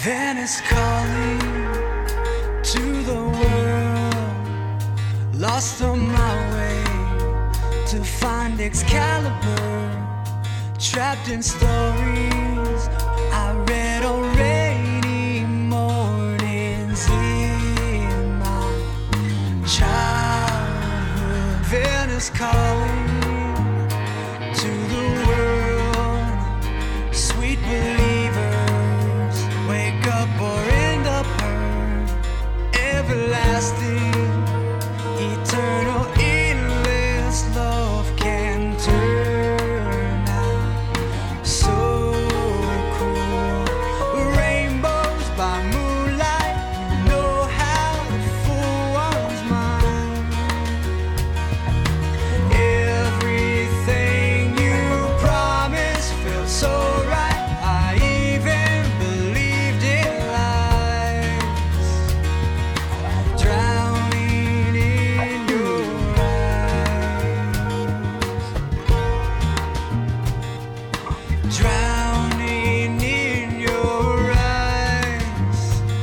Venice calling to the world, lost on my way to find Excalibur, trapped in stories I read on rainy mornings in my childhood. Venice calling to the world, sweet believers, wake up or end up hurt, everlasting, eternal, endless love can turn out so cruel. Rainbows by moonlight, you know how to fool one's mind. Everything you promised felt so right. I even believed in lies, drowning in your eyes, drowning in your eyes.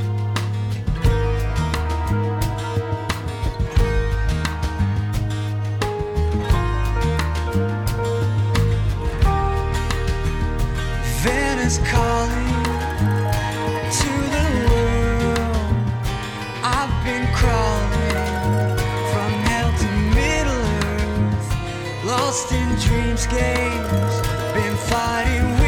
Venice calling to the world. I've been crawling from hell to Middle Earth, lost in dreamscapes, been fighting